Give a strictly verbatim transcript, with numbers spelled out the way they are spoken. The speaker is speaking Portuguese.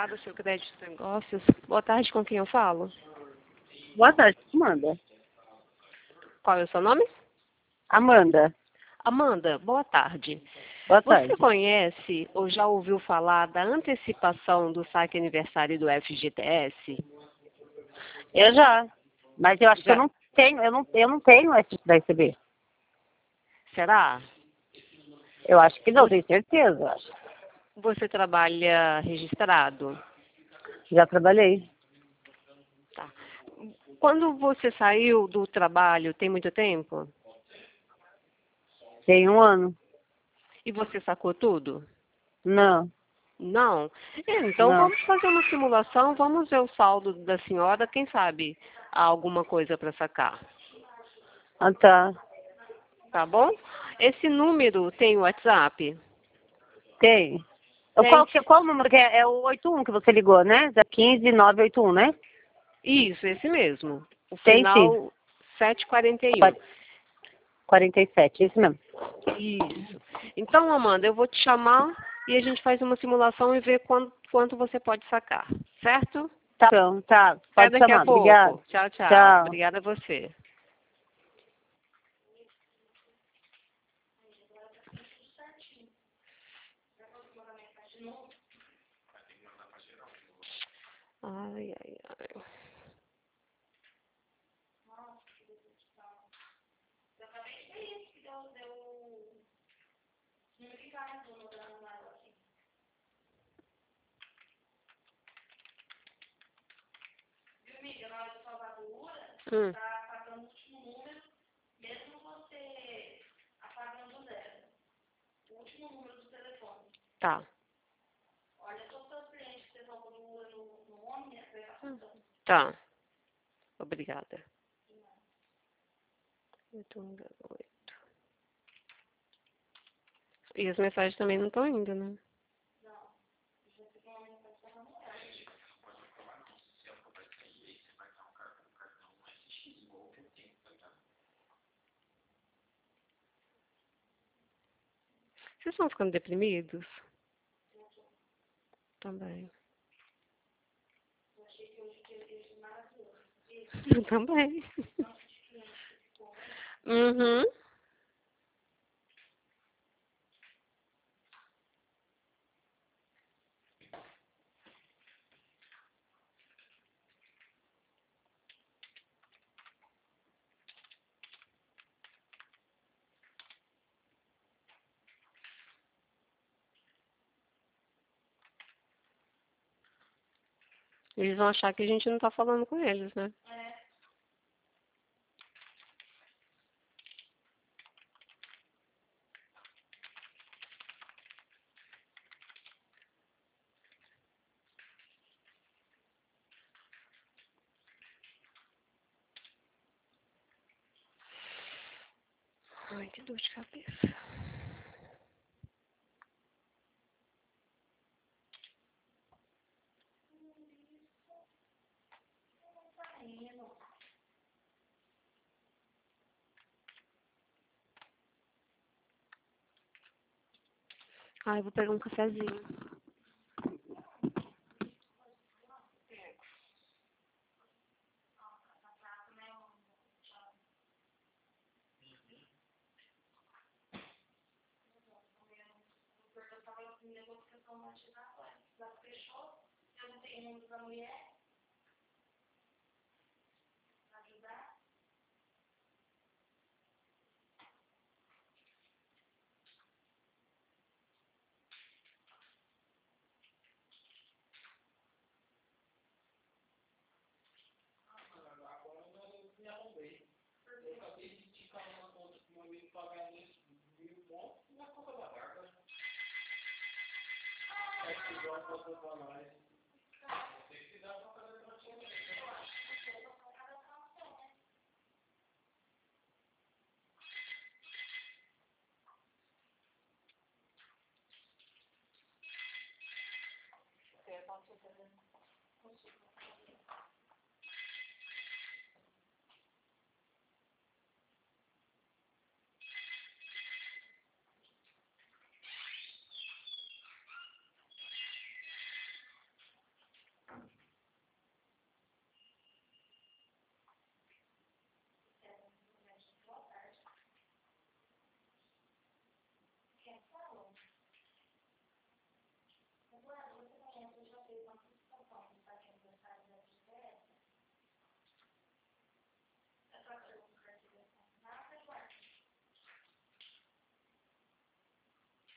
do seu crédito de negócios. Boa tarde, com quem eu falo? Boa tarde, Amanda. Qual é o seu nome? Amanda. Amanda, boa tarde. Boa Você tarde. conhece ou já ouviu falar da antecipação do saque aniversário do F G T S? Eu já. Mas eu acho Já. que eu não tenho, eu não, eu não tenho esse da R C B. Será? Eu acho que não, Você, tenho certeza, eu acho. você trabalha registrado? Já trabalhei. Tá. Quando você saiu do trabalho, tem muito tempo? Tem um ano. E você sacou tudo? Não, Não? Então não. vamos fazer uma simulação, vamos ver o saldo da senhora, quem sabe há alguma coisa para sacar. Ah, tá. Tá bom? Esse número tem WhatsApp? Tem. Eu- Tem? Qual, que- qual o número que é? É o oitenta e um que você ligou, né? zero quinze nove oito um, né? Isso, esse mesmo. O Tem sim. final setecentos e quarenta e um. Qua- quarenta e sete, esse mesmo. Isso. Então, Amanda, eu vou te chamar e a gente faz uma simulação e vê quanto, quanto você pode sacar. Certo? Tá, então, tá. Até Pode daqui a chamar. Obrigada. pouco. Tchau, tchau. Tchau. Obrigada a você. Ai, ai, ai. Hum. Tá. Hum. Tá. Obrigada. Oito, um, zero, oito. E as mensagens também não estão indo, né? Vocês estão ficando deprimidos? Também. Eu também. Uhum. Eles vão achar que a gente não tá falando com eles, né? Ai, que dor de cabeça. Ai, vou pegar um cafezinho.